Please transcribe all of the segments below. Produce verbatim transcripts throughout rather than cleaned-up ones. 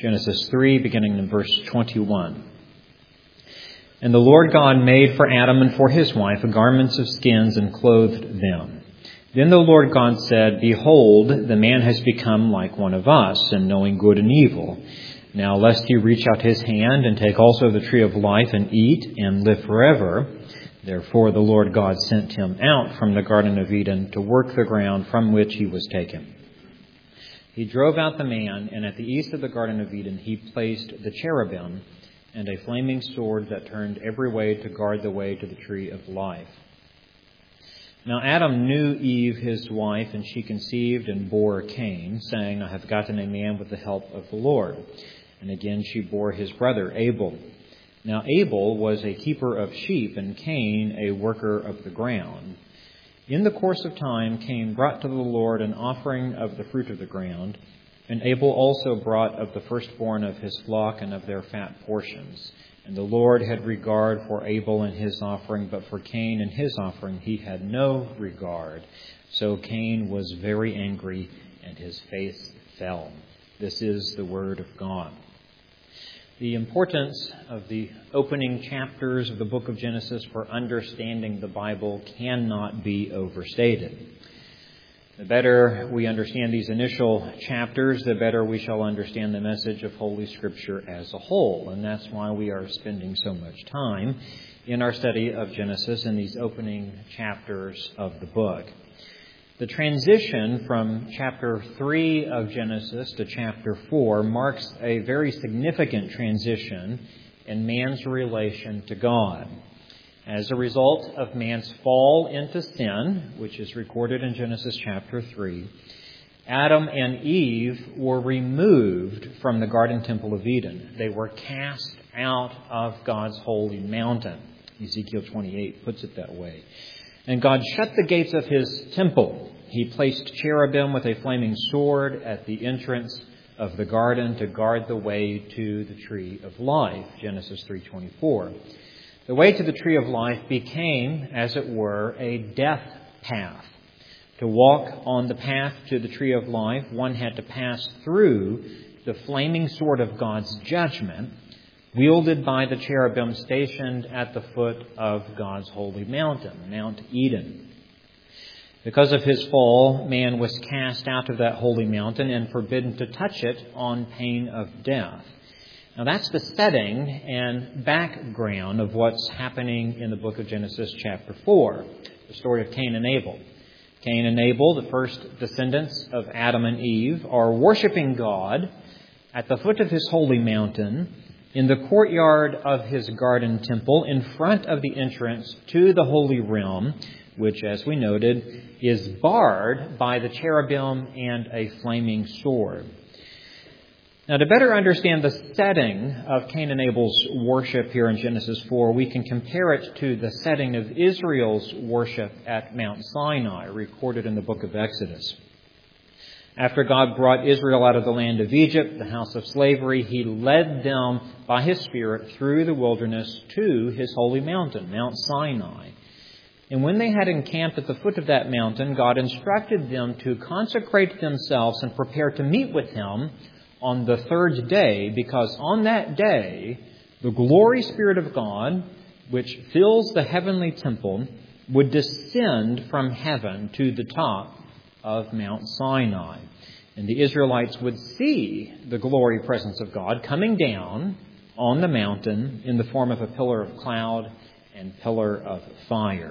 Genesis three, beginning in verse twenty-one. And the Lord God made for Adam and for his wife garments of skins and clothed them. Then the Lord God said, Behold, the man has become like one of us, in knowing good and evil. Now lest he reach out his hand and take also the tree of life and eat and live forever. Therefore the Lord God sent him out from the Garden of Eden to work the ground from which he was taken. He drove out the man, and at the east of the Garden of Eden he placed the cherubim and a flaming sword that turned every way to guard the way to the tree of life. Now Adam knew Eve his wife, and she conceived and bore Cain, saying, I have gotten a man with the help of the Lord. And again she bore his brother Abel. Now Abel was a keeper of sheep, and Cain a worker of the ground. In the course of time, Cain brought to the Lord an offering of the fruit of the ground, and Abel also brought of the firstborn of his flock and of their fat portions. And the Lord had regard for Abel and his offering, but for Cain and his offering he had no regard. So Cain was very angry, and his face fell. This is the word of God. The importance of the opening chapters of the book of Genesis for understanding the Bible cannot be overstated. The better we understand these initial chapters, the better we shall understand the message of Holy Scripture as a whole. And that's why we are spending so much time in our study of Genesis in these opening chapters of the book. The transition from chapter three of Genesis to chapter four marks a very significant transition in man's relation to God. As a result of man's fall into sin, which is recorded in Genesis chapter three, Adam and Eve were removed from the garden temple of Eden. They were cast out of God's holy mountain. Ezekiel twenty-eight puts it that way. And God shut the gates of his temple. He placed cherubim with a flaming sword at the entrance of the garden to guard the way to the tree of life. Genesis three twenty-four. The way to the tree of life became, as it were, a death path. To walk on the path to the tree of life, one had to pass through the flaming sword of God's judgment, wielded by the cherubim stationed at the foot of God's holy mountain, Mount Eden. Because of his fall, man was cast out of that holy mountain and forbidden to touch it on pain of death. Now that's the setting and background of what's happening in the book of Genesis chapter four, the story of Cain and Abel. Cain and Abel, the first descendants of Adam and Eve, are worshiping God at the foot of his holy mountain in the courtyard of his garden temple in front of the entrance to the holy realm, which, as we noted, is barred by the cherubim and a flaming sword. Now, to better understand the setting of Cain and Abel's worship here in Genesis four, we can compare it to the setting of Israel's worship at Mount Sinai, recorded in the book of Exodus. After God brought Israel out of the land of Egypt, the house of slavery, he led them by his Spirit through the wilderness to his holy mountain, Mount Sinai. And when they had encamped at the foot of that mountain, God instructed them to consecrate themselves and prepare to meet with him on the third day, because on that day, the glory Spirit of God, which fills the heavenly temple, would descend from heaven to the top of Mount Sinai. And the Israelites would see the glory presence of God coming down on the mountain in the form of a pillar of cloud and pillar of fire.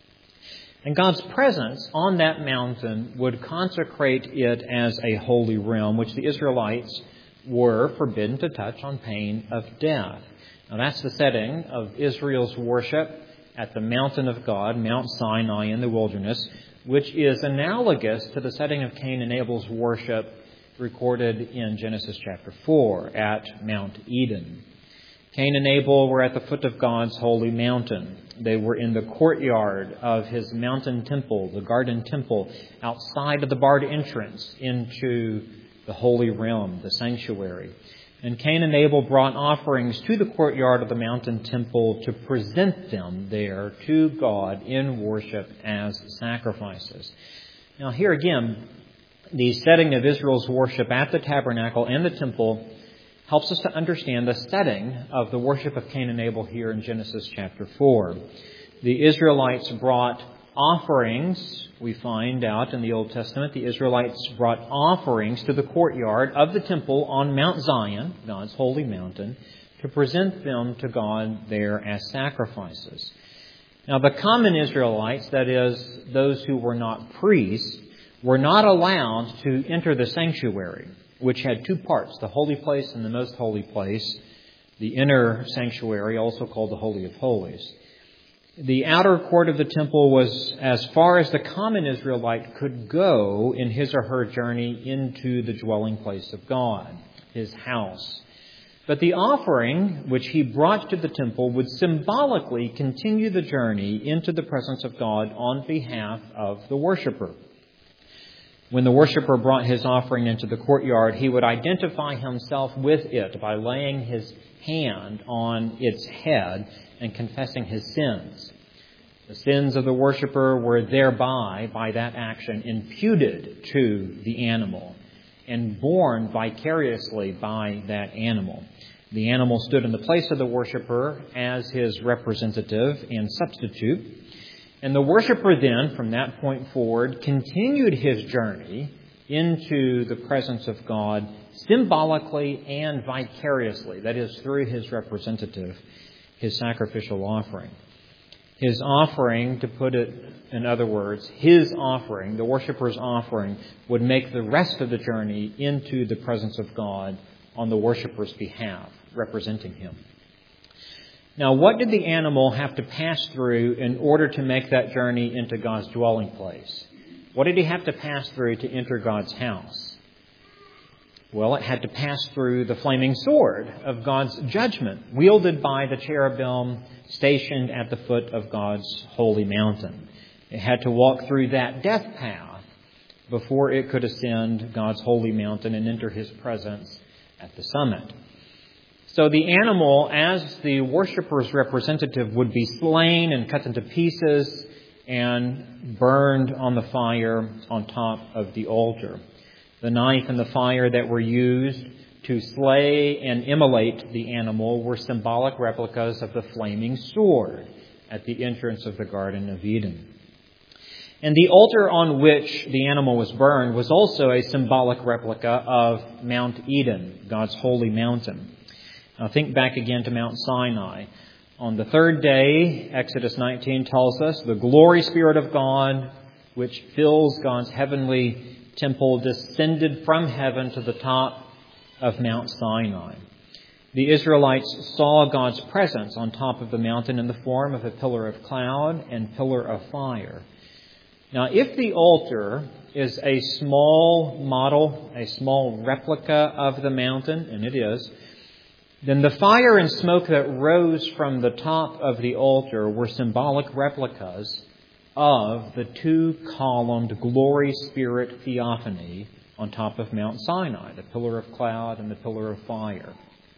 And God's presence on that mountain would consecrate it as a holy realm, which the Israelites were forbidden to touch on pain of death. Now that's the setting of Israel's worship at the mountain of God, Mount Sinai in the wilderness, which is analogous to the setting of Cain and Abel's worship recorded in Genesis chapter four at Mount Eden. Cain and Abel were at the foot of God's holy mountain. They were in the courtyard of his mountain temple, the garden temple, outside of the barred entrance into the holy realm, the sanctuary. And Cain and Abel brought offerings to the courtyard of the mountain temple to present them there to God in worship as sacrifices. Now here again, the setting of Israel's worship at the tabernacle and the temple helps us to understand the setting of the worship of Cain and Abel here in Genesis chapter four. The Israelites brought offerings, we find out in the Old Testament, the Israelites brought offerings to the courtyard of the temple on Mount Zion, God's holy mountain, to present them to God there as sacrifices. Now, the common Israelites, that is, those who were not priests, were not allowed to enter the sanctuary, which had two parts, the holy place and the most holy place, the inner sanctuary, also called the Holy of Holies. The outer court of the temple was as far as the common Israelite could go in his or her journey into the dwelling place of God, his house. But the offering which he brought to the temple would symbolically continue the journey into the presence of God on behalf of the worshiper. When the worshiper brought his offering into the courtyard, he would identify himself with it by laying his hand on its head and confessing his sins. The sins of the worshiper were thereby, by that action, imputed to the animal and borne vicariously by that animal. The animal stood in the place of the worshiper as his representative and substitute. And the worshiper then, from that point forward, continued his journey into the presence of God symbolically and vicariously, that is, through his representative, his sacrificial offering. His offering, to put it in other words, his offering, the worshiper's offering, would make the rest of the journey into the presence of God on the worshiper's behalf, representing him. Now, what did the animal have to pass through in order to make that journey into God's dwelling place? What did he have to pass through to enter God's house? Well, it had to pass through the flaming sword of God's judgment, wielded by the cherubim stationed at the foot of God's holy mountain. It had to walk through that death path before it could ascend God's holy mountain and enter his presence at the summit. So the animal, as the worshiper's representative, would be slain and cut into pieces and burned on the fire on top of the altar. The knife and the fire that were used to slay and immolate the animal were symbolic replicas of the flaming sword at the entrance of the Garden of Eden. And the altar on which the animal was burned was also a symbolic replica of Mount Eden, God's holy mountain. Now think back again to Mount Sinai. On the third day, Exodus nineteen tells us, the glory spirit of God, which fills God's heavenly temple, descended from heaven to the top of Mount Sinai. The Israelites saw God's presence on top of the mountain in the form of a pillar of cloud and pillar of fire. Now, if the altar is a small model, a small replica of the mountain, and it is, then the fire and smoke that rose from the top of the altar were symbolic replicas of the two-columned glory spirit theophany on top of Mount Sinai, the pillar of cloud and the pillar of fire.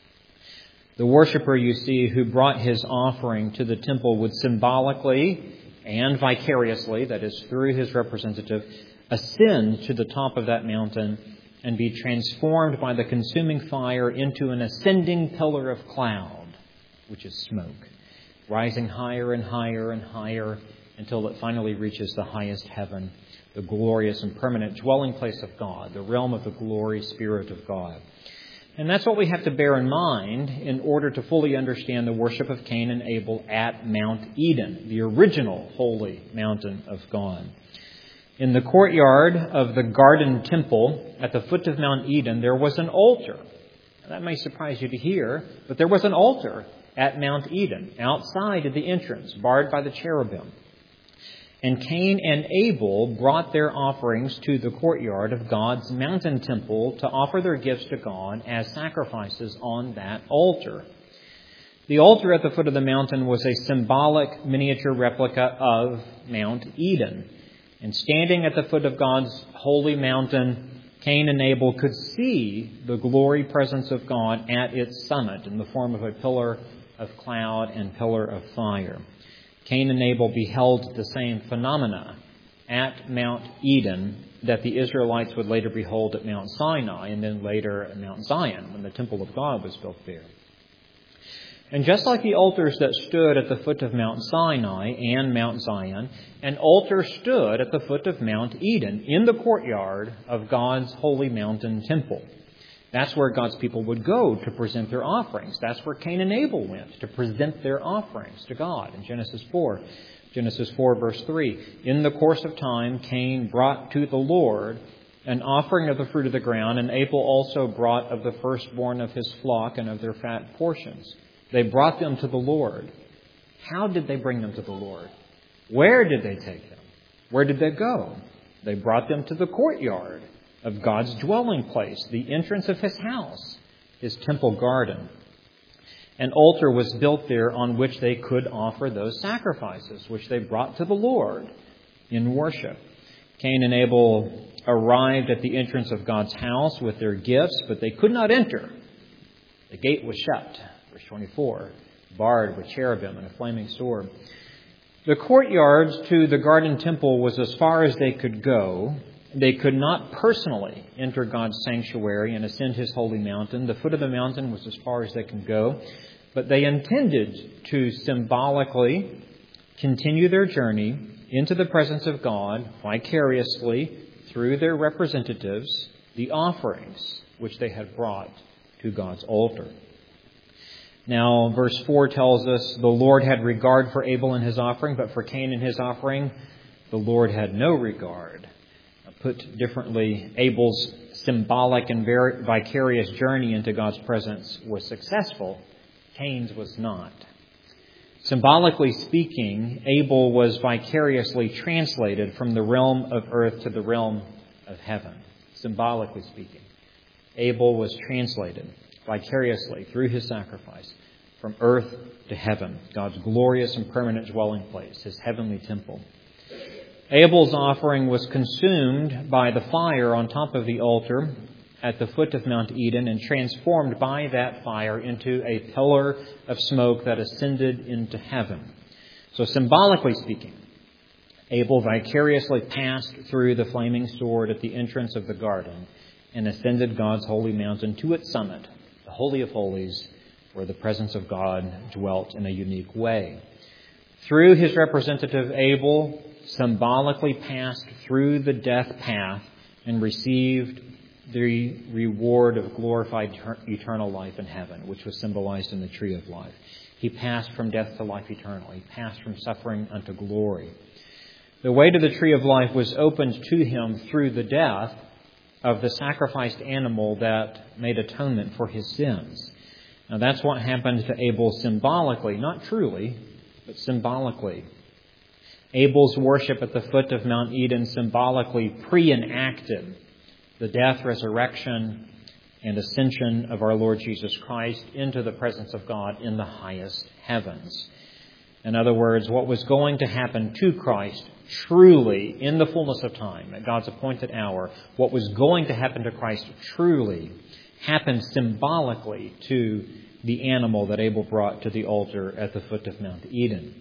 The worshiper, you see, who brought his offering to the temple would symbolically and vicariously, that is, through his representative, ascend to the top of that mountain and be transformed by the consuming fire into an ascending pillar of cloud, which is smoke, rising higher and higher and higher until it finally reaches the highest heaven, the glorious and permanent dwelling place of God, the realm of the glory spirit of God. And that's what we have to bear in mind in order to fully understand the worship of Cain and Abel at Mount Eden, the original holy mountain of God. In the courtyard of the garden temple at the foot of Mount Eden, there was an altar. That may surprise you to hear, but there was an altar at Mount Eden, outside of the entrance, barred by the cherubim. And Cain and Abel brought their offerings to the courtyard of God's mountain temple to offer their gifts to God as sacrifices on that altar. The altar at the foot of the mountain was a symbolic miniature replica of Mount Eden. And standing at the foot of God's holy mountain, Cain and Abel could see the glory presence of God at its summit in the form of a pillar of cloud and pillar of fire. Cain and Abel beheld the same phenomena at Mount Eden that the Israelites would later behold at Mount Sinai and then later at Mount Zion when the temple of God was built there. And just like the altars that stood at the foot of Mount Sinai and Mount Zion, an altar stood at the foot of Mount Eden in the courtyard of God's holy mountain temple. That's where God's people would go to present their offerings. That's where Cain and Abel went to present their offerings to God in Genesis four. Genesis four, verse three. In the course of time, Cain brought to the Lord an offering of the fruit of the ground, and Abel also brought of the firstborn of his flock and of their fat portions. They brought them to the Lord. How did they bring them to the Lord? Where did they take them? Where did they go? They brought them to the courtyard of God's dwelling place, the entrance of His house, His temple garden. An altar was built there on which they could offer those sacrifices, which they brought to the Lord in worship. Cain and Abel arrived at the entrance of God's house with their gifts, but they could not enter. The gate was shut. Verse twenty-four, barred with cherubim and a flaming sword. The courtyards to the garden temple was as far as they could go. They could not personally enter God's sanctuary and ascend His holy mountain. The foot of the mountain was as far as they could go. But they intended to symbolically continue their journey into the presence of God vicariously through their representatives, the offerings which they had brought to God's altar. Now, verse four tells us the Lord had regard for Abel and his offering, but for Cain and his offering, the Lord had no regard. Put differently, Abel's symbolic and vicarious journey into God's presence was successful. Cain's was not. Symbolically speaking, Abel was vicariously translated from the realm of earth to the realm of heaven. Symbolically speaking, Abel was translated vicariously through his sacrifice from earth to heaven, God's glorious and permanent dwelling place, His heavenly temple. Abel's offering was consumed by the fire on top of the altar at the foot of Mount Eden and transformed by that fire into a pillar of smoke that ascended into heaven. So symbolically speaking, Abel vicariously passed through the flaming sword at the entrance of the garden and ascended God's holy mountain to its summit, the Holy of Holies, where the presence of God dwelt in a unique way. Through his representative Abel, symbolically passed through the death path and received the reward of glorified eternal life in heaven, which was symbolized in the tree of life. He passed from death to life eternal. He passed from suffering unto glory. The way to the tree of life was opened to him through the death of the sacrificed animal that made atonement for his sins. Now that's what happened to Abel symbolically, not truly, but symbolically. Abel's worship at the foot of Mount Eden symbolically pre-enacted the death, resurrection, and ascension of our Lord Jesus Christ into the presence of God in the highest heavens. In other words, what was going to happen to Christ truly in the fullness of time, at God's appointed hour, what was going to happen to Christ truly happened symbolically to the animal that Abel brought to the altar at the foot of Mount Eden.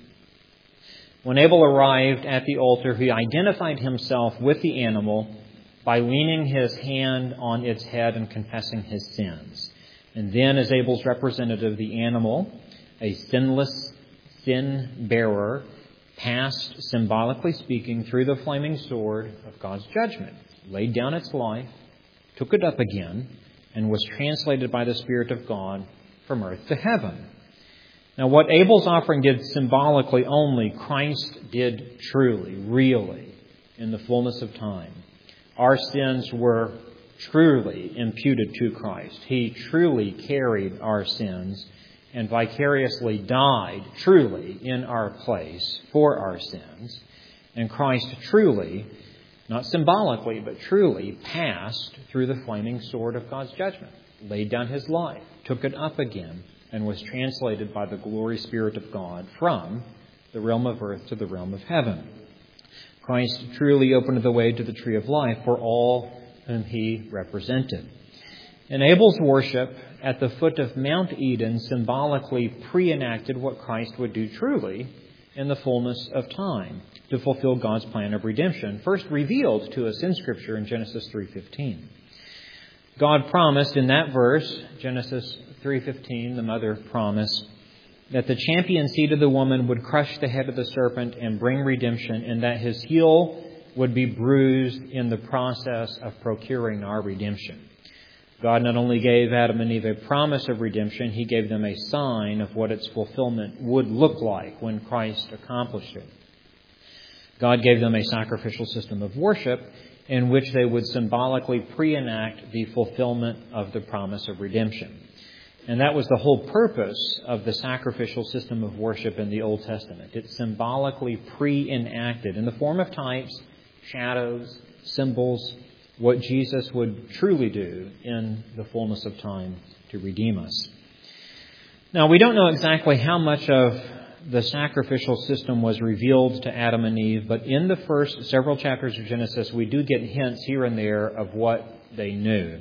When Abel arrived at the altar, he identified himself with the animal by leaning his hand on its head and confessing his sins. And then, as Abel's representative, the animal, a sinless sin bearer, passed, symbolically speaking, through the flaming sword of God's judgment, laid down its life, took it up again, and was translated by the Spirit of God from earth to heaven. Now, what Abel's offering did symbolically only, Christ did truly, really, in the fullness of time. Our sins were truly imputed to Christ. He truly carried our sins and vicariously died truly in our place for our sins. And Christ truly, not symbolically, but truly passed through the flaming sword of God's judgment, laid down his life, took it up again, and was translated by the glory Spirit of God from the realm of earth to the realm of heaven. Christ truly opened the way to the tree of life for all whom he represented. And Abel's worship at the foot of Mount Eden symbolically pre-enacted what Christ would do truly in the fullness of time to fulfill God's plan of redemption, first revealed to us in Scripture in Genesis three fifteen. God promised in that verse, Genesis three fifteen, the mother promised, that the champion seed of the woman would crush the head of the serpent and bring redemption, and that his heel would be bruised in the process of procuring our redemption. God not only gave Adam and Eve a promise of redemption, He gave them a sign of what its fulfillment would look like when Christ accomplished it. God gave them a sacrificial system of worship in which they would symbolically pre-enact the fulfillment of the promise of redemption. And that was the whole purpose of the sacrificial system of worship in the Old Testament. It symbolically pre-enacted in the form of types, shadows, symbols, what Jesus would truly do in the fullness of time to redeem us. Now, we don't know exactly how much of the sacrificial system was revealed to Adam and Eve, but in the first several chapters of Genesis, we do get hints here and there of what they knew.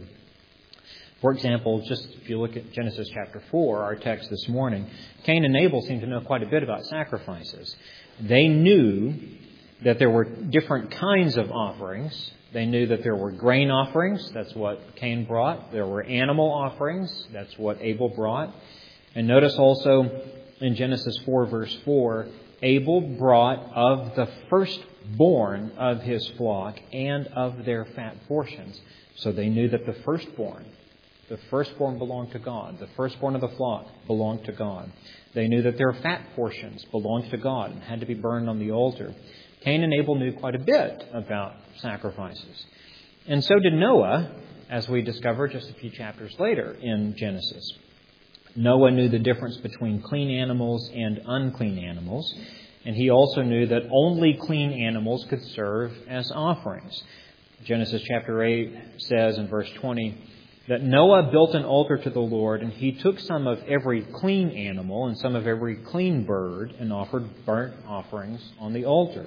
For example, just if you look at Genesis chapter four, our text this morning, Cain and Abel seem to know quite a bit about sacrifices. They knew that there were different kinds of offerings. They knew that there were grain offerings. That's what Cain brought. There were animal offerings. That's what Abel brought. And notice also in Genesis four, verse four, Abel brought of the firstborn of his flock and of their fat portions. So they knew that the firstborn, the firstborn belonged to God. The firstborn of the flock belonged to God. They knew that their fat portions belonged to God and had to be burned on the altar. Cain and Abel knew quite a bit about sacrifices. And so did Noah, as we discover just a few chapters later in Genesis. Noah knew the difference between clean animals and unclean animals. And he also knew that only clean animals could serve as offerings. Genesis chapter eight says in verse twenty that Noah built an altar to the Lord, and he took some of every clean animal and some of every clean bird and offered burnt offerings on the altar.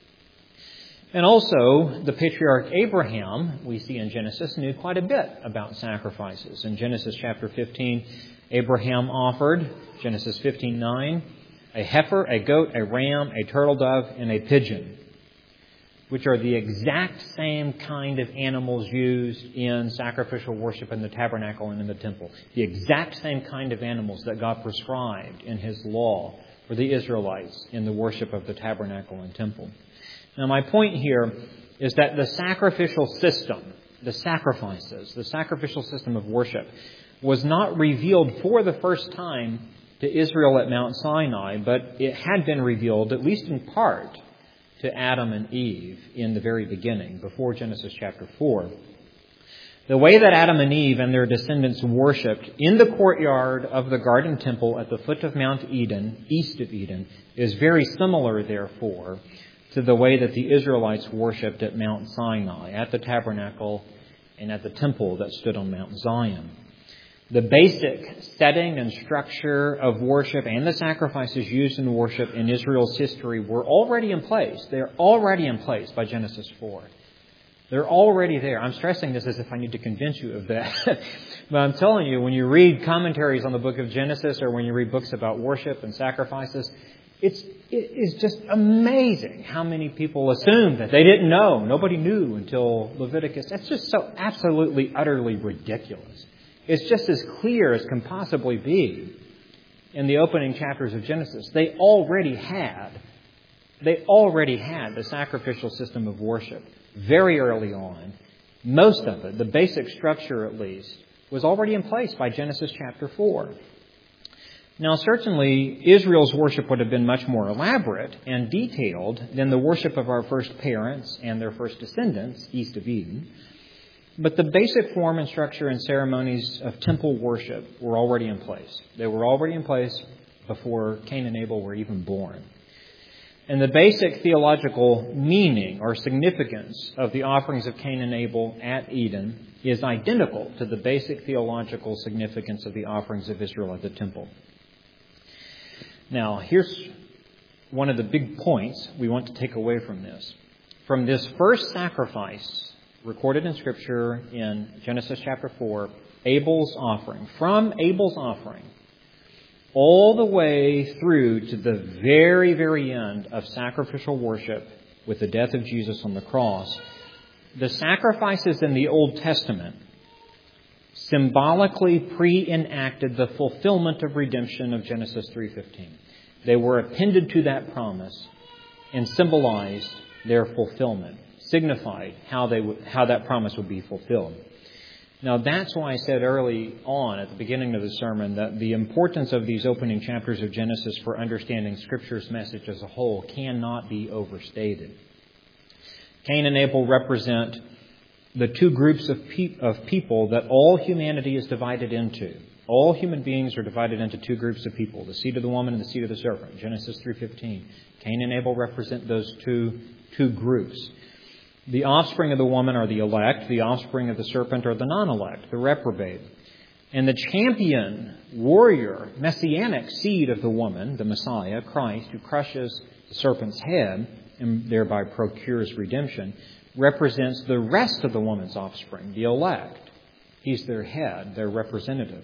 And also, the patriarch Abraham, we see in Genesis, knew quite a bit about sacrifices. In Genesis chapter fifteen, Abraham offered, Genesis fifteen nine, a heifer, a goat, a ram, a turtle dove, and a pigeon, which are the exact same kind of animals used in sacrificial worship in the tabernacle and in the temple. The exact same kind of animals that God prescribed in His law for the Israelites in the worship of the tabernacle and temple. Now, my point here is that the sacrificial system, the sacrifices, the sacrificial system of worship was not revealed for the first time to Israel at Mount Sinai, but it had been revealed, at least in part, to Adam and Eve in the very beginning, before Genesis chapter four. The way that Adam and Eve and their descendants worshipped in the courtyard of the garden temple at the foot of Mount Eden, east of Eden, is very similar, therefore, to the way that the Israelites worshipped at Mount Sinai, at the tabernacle and at the temple that stood on Mount Zion. The basic setting and structure of worship and the sacrifices used in worship in Israel's history were already in place. They're already in place by Genesis four. They're already there. I'm stressing this as if I need to convince you of that. But I'm telling you, when you read commentaries on the book of Genesis or when you read books about worship and sacrifices, it's, it is just amazing how many people assume that they didn't know. Nobody knew until Leviticus. That's just so absolutely, utterly ridiculous. It's just as clear as can possibly be in the opening chapters of Genesis. They already had, they already had the sacrificial system of worship very early on. Most of it, the basic structure at least, was already in place by Genesis chapter four. Now, certainly, Israel's worship would have been much more elaborate and detailed than the worship of our first parents and their first descendants east of Eden. But the basic form and structure and ceremonies of temple worship were already in place. They were already in place before Cain and Abel were even born. And the basic theological meaning or significance of the offerings of Cain and Abel at Eden is identical to the basic theological significance of the offerings of Israel at the temple. Now, here's one of the big points we want to take away from this. From this first sacrifice recorded in Scripture in Genesis chapter four, Abel's offering, from Abel's offering, all the way through to the very, very end of sacrificial worship with the death of Jesus on the cross, the sacrifices in the Old Testament symbolically pre-enacted the fulfillment of redemption of Genesis three fifteen. They were appended to that promise and symbolized their fulfillment, signified how they would, how that promise would be fulfilled. Now, that's why I said early on at the beginning of the sermon that the importance of these opening chapters of Genesis for understanding Scripture's message as a whole cannot be overstated. Cain and Abel represent the two groups of, pe- of people that all humanity is divided into. All human beings are divided into two groups of people, the seed of the woman and the seed of the serpent. Genesis three fifteen. Cain and Abel represent those two, two groups. The offspring of the woman are the elect. The offspring of the serpent are the non-elect, the reprobate. And the champion, warrior, messianic seed of the woman, the Messiah, Christ, who crushes the serpent's head and thereby procures redemption, represents the rest of the woman's offspring, the elect. He's their head, their representative.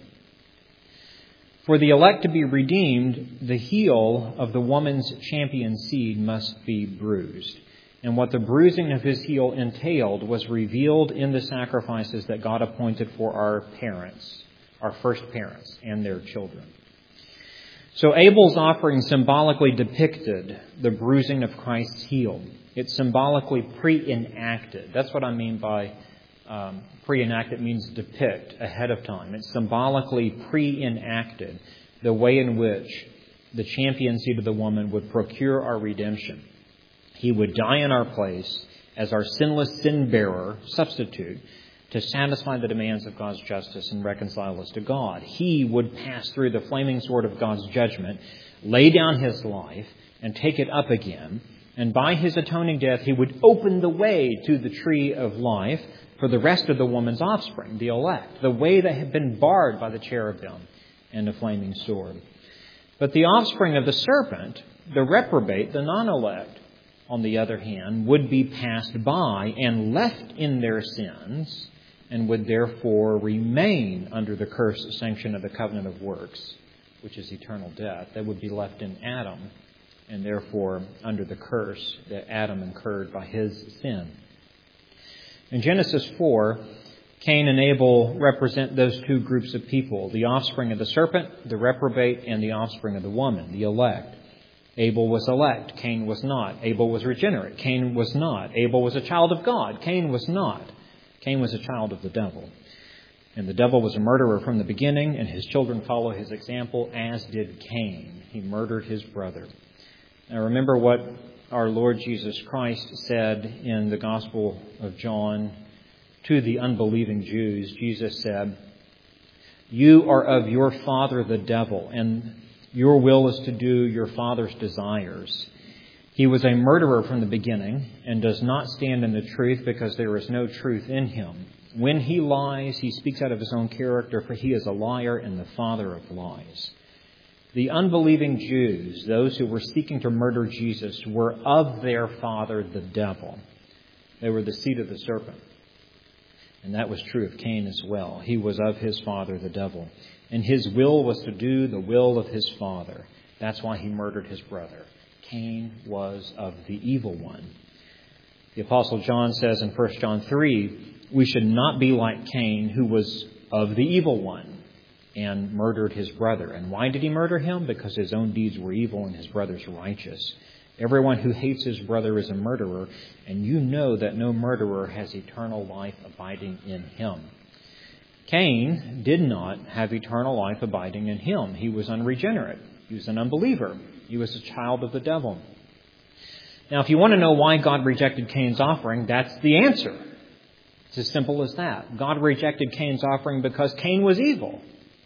For the elect to be redeemed, the heel of the woman's champion seed must be bruised. And what the bruising of his heel entailed was revealed in the sacrifices that God appointed for our parents, our first parents, and their children. So Abel's offering symbolically depicted the bruising of Christ's heel. It symbolically pre-enacted. That's what I mean by um, pre-enacted means depict ahead of time. It symbolically pre-enacted the way in which the champion seed of the woman would procure our redemption. He would die in our place as our sinless sin-bearer substitute to satisfy the demands of God's justice and reconcile us to God. He would pass through the flaming sword of God's judgment, lay down his life, and take it up again. And by his atoning death, he would open the way to the tree of life for the rest of the woman's offspring, the elect, the way that had been barred by the cherubim and the flaming sword. But the offspring of the serpent, the reprobate, the non-elect, on the other hand, would be passed by and left in their sins and would therefore remain under the curse sanction of the covenant of works, which is eternal death. They would be left in Adam and therefore under the curse that Adam incurred by his sin. In Genesis four, Cain and Abel represent those two groups of people, the offspring of the serpent, the reprobate, and the offspring of the woman, the elect. Abel was elect. Cain was not. Abel was regenerate. Cain was not. Abel was a child of God. Cain was not. Cain was a child of the devil. And the devil was a murderer from the beginning, and his children follow his example, as did Cain. He murdered his brother. Now remember what our Lord Jesus Christ said in the Gospel of John to the unbelieving Jews. Jesus said, "You are of your father the devil, and your will is to do your father's desires. He was a murderer from the beginning and does not stand in the truth because there is no truth in him. When he lies, he speaks out of his own character, for he is a liar and the father of lies." The unbelieving Jews, those who were seeking to murder Jesus, were of their father the devil. They were the seed of the serpent. And that was true of Cain as well. He was of his father the devil. And his will was to do the will of his father. That's why he murdered his brother. Cain was of the evil one. The Apostle John says in First John three, we should not be like Cain, who was of the evil one and murdered his brother. And why did he murder him? Because his own deeds were evil and his brother's righteous. Everyone who hates his brother is a murderer, and you know that no murderer has eternal life abiding in him. Cain did not have eternal life abiding in him. He was unregenerate. He was an unbeliever. He was a child of the devil. Now, if you want to know why God rejected Cain's offering, that's the answer. It's as simple as that. God rejected Cain's offering because Cain was evil.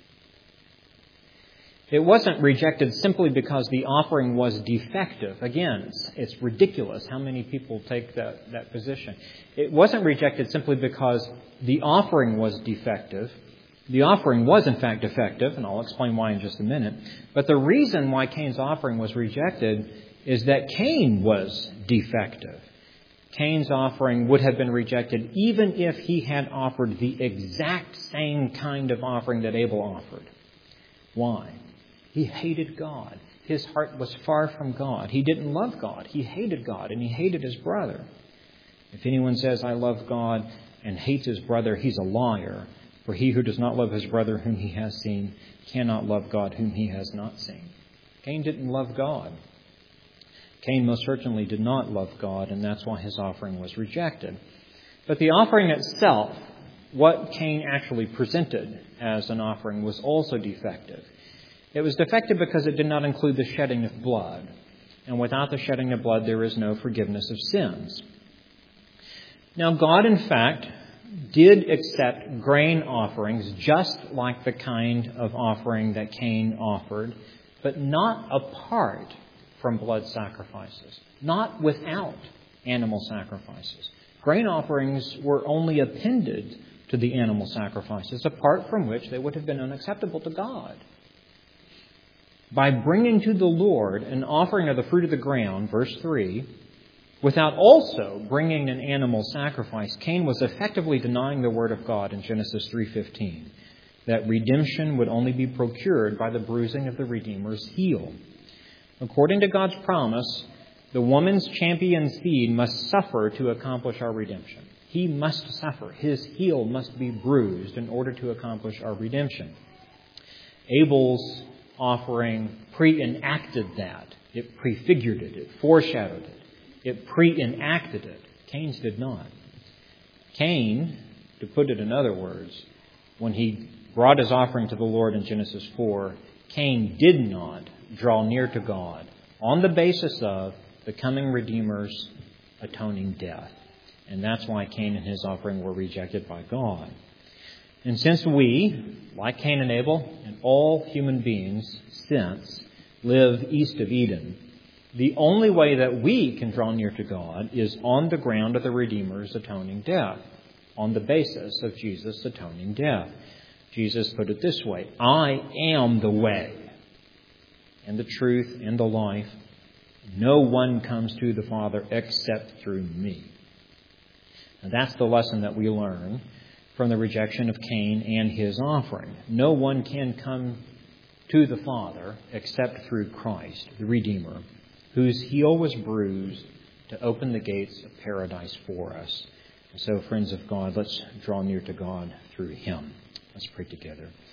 It wasn't rejected simply because the offering was defective. Again, it's, it's ridiculous how many people take that, that position. It wasn't rejected simply because the offering was defective. The offering was, in fact, defective, and I'll explain why in just a minute. But the reason why Cain's offering was rejected is that Cain was defective. Cain's offering would have been rejected even if he had offered the exact same kind of offering that Abel offered. Why? He hated God. His heart was far from God. He didn't love God. He hated God, and he hated his brother. If anyone says, I love God, and hates his brother, he's a liar. For he who does not love his brother whom he has seen cannot love God whom he has not seen. Cain didn't love God. Cain most certainly did not love God, and that's why his offering was rejected. But the offering itself, what Cain actually presented as an offering, was also defective. It was defective because it did not include the shedding of blood. And without the shedding of blood, there is no forgiveness of sins. Now, God, in fact, did accept grain offerings just like the kind of offering that Cain offered, but not apart from blood sacrifices, not without animal sacrifices. Grain offerings were only appended to the animal sacrifices, apart from which they would have been unacceptable to God. By bringing to the Lord an offering of the fruit of the ground, verse three, without also bringing an animal sacrifice, Cain was effectively denying the word of God in Genesis three fifteen, that redemption would only be procured by the bruising of the Redeemer's heel. According to God's promise, the woman's champion seed must suffer to accomplish our redemption. He must suffer. His heel must be bruised in order to accomplish our redemption. Abel's offering pre-enacted that. It prefigured it. It foreshadowed it. It pre-enacted it. Cain's did not. Cain, to put it in other words, when he brought his offering to the Lord in Genesis four, Cain did not draw near to God on the basis of the coming Redeemer's atoning death. And that's why Cain and his offering were rejected by God. And since we, like Cain and Abel, and all human beings since, live east of Eden, the only way that we can draw near to God is on the ground of the Redeemer's atoning death, on the basis of Jesus' atoning death. Jesus put it this way, I am the way and the truth and the life. No one comes to the Father except through me. And that's the lesson that we learn from the rejection of Cain and his offering. No one can come to the Father except through Christ, the Redeemer, whose heel was bruised to open the gates of paradise for us. And so, friends of God, let's draw near to God through him. Let's pray together.